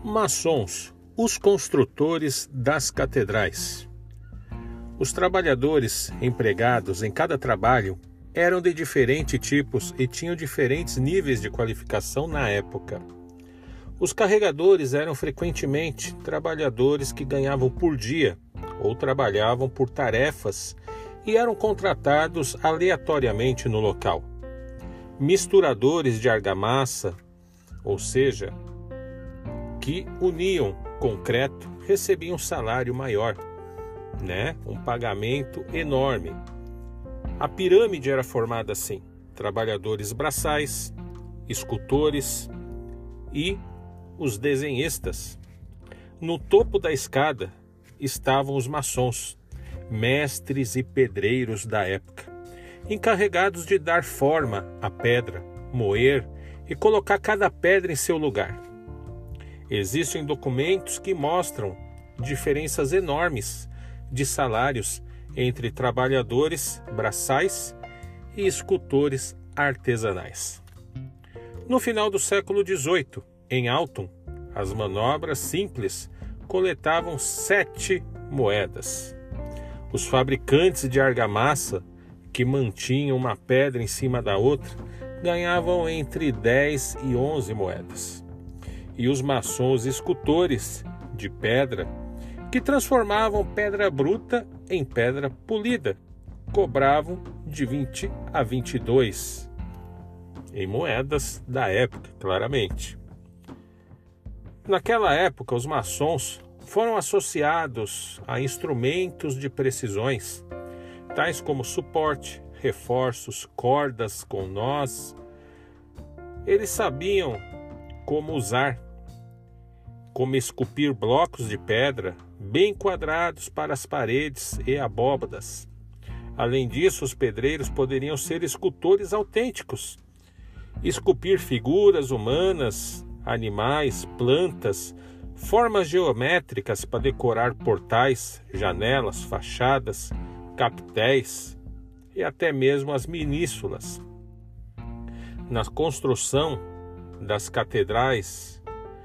Maçons, os construtores das catedrais. Os trabalhadores empregados em cada trabalho eram de diferentes tipos e tinham diferentes níveis de qualificação na época. Os carregadores eram frequentemente trabalhadores que ganhavam por dia ou trabalhavam por tarefas e eram contratados aleatoriamente no local. Misturadores de argamassa, ou seja, que uniam concreto, recebiam um salário maior, um pagamento enorme. A pirâmide era formada assim: trabalhadores braçais, escultores e os desenhistas. No topo da escada estavam os maçons, mestres e pedreiros da época, encarregados de dar forma à pedra, moer e colocar cada pedra em seu lugar. Existem documentos que mostram diferenças enormes de salários entre trabalhadores braçais e escultores artesanais. No final do século XVIII, em Alton, as manobras simples coletavam 7 moedas. Os fabricantes de argamassa, que mantinham uma pedra em cima da outra, ganhavam entre 10 e 11 moedas. E os maçons escultores de pedra, que transformavam pedra bruta em pedra polida, cobravam de 20 a 22, em moedas da época, claramente. Naquela época, os maçons foram associados a instrumentos de precisões, tais como suporte, reforços, cordas com nós. Eles sabiam como usar, como esculpir blocos de pedra bem quadrados para as paredes e abóbadas. Além disso, os pedreiros poderiam ser escultores autênticos, esculpir figuras humanas, animais, plantas, formas geométricas para decorar portais, janelas, fachadas, capitéis e até mesmo as minúsculas. Na construção das catedrais,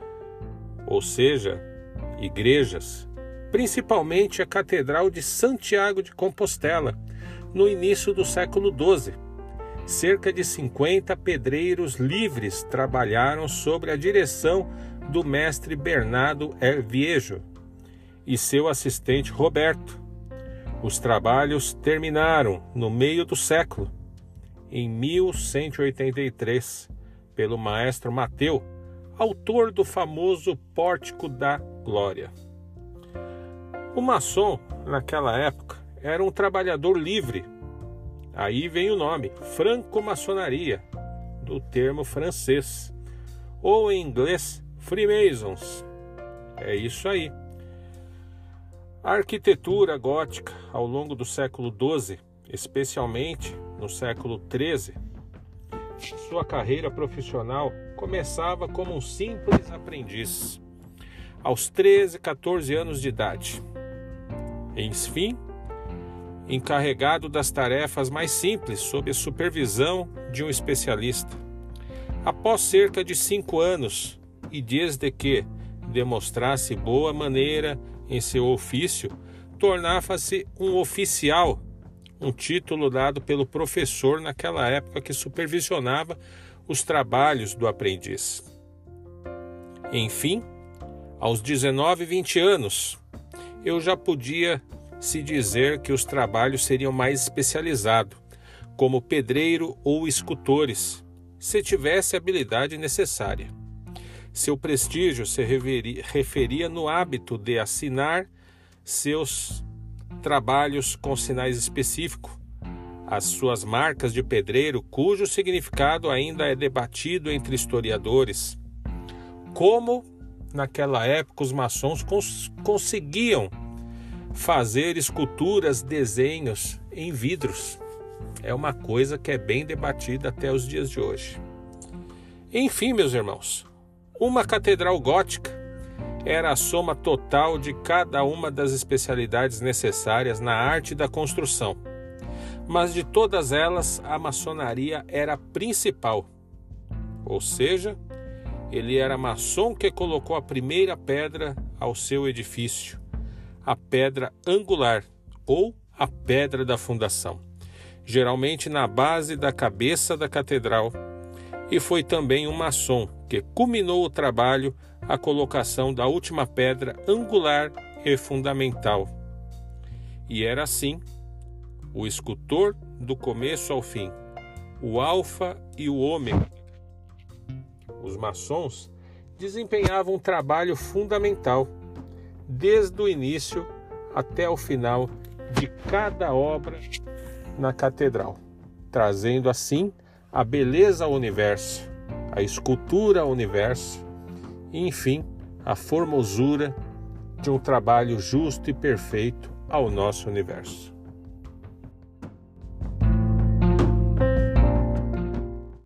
ou seja, igrejas, principalmente a Catedral de Santiago de Compostela, no início do século XII. Cerca de 50 pedreiros livres trabalharam sob a direção do mestre Bernardo Viejo e seu assistente Roberto. Os trabalhos terminaram no meio do século, em 1183, pelo maestro Mateu, autor do famoso Pórtico da Glória. O maçom, naquela época, era um trabalhador livre. Aí vem o nome, franco-maçonaria, do termo francês, ou em inglês, Freemasons. É isso aí. A arquitetura gótica, ao longo do século XII, especialmente no século XIII, sua carreira profissional começava como um simples aprendiz, aos 13, 14 anos de idade. Enfim, encarregado das tarefas mais simples sob a supervisão de um especialista. Após cerca de 5 anos, e desde que demonstrasse boa maneira em seu ofício, tornava-se um oficial, um título dado pelo professor naquela época que supervisionava os trabalhos do aprendiz. Enfim, aos 19 e 20 anos, eu já podia se dizer que os trabalhos seriam mais especializados, como pedreiro ou escultores, se tivesse a habilidade necessária. Seu prestígio se referia no hábito de assinar seus trabalhos com sinais específicos, as suas marcas de pedreiro, cujo significado ainda é debatido entre historiadores. Como, naquela época, os maçons conseguiam fazer esculturas, desenhos em vidros. É uma coisa que é bem debatida até os dias de hoje. Enfim, meus irmãos, uma catedral gótica era a soma total de cada uma das especialidades necessárias na arte da construção. Mas de todas elas, a maçonaria era a principal. Ou seja, Ele era maçom que colocou a primeira pedra ao seu edifício, a pedra angular ou a pedra da fundação, geralmente na base da cabeça da catedral, e foi também um maçom que culminou o trabalho, a colocação da última pedra angular e fundamental. E era assim, o escultor do começo ao fim, o alfa e o ômega. Os maçons desempenhavam um trabalho fundamental, desde o início até o final de cada obra na catedral, trazendo assim a beleza ao universo, a escultura ao universo e, enfim, a formosura de um trabalho justo e perfeito ao nosso universo.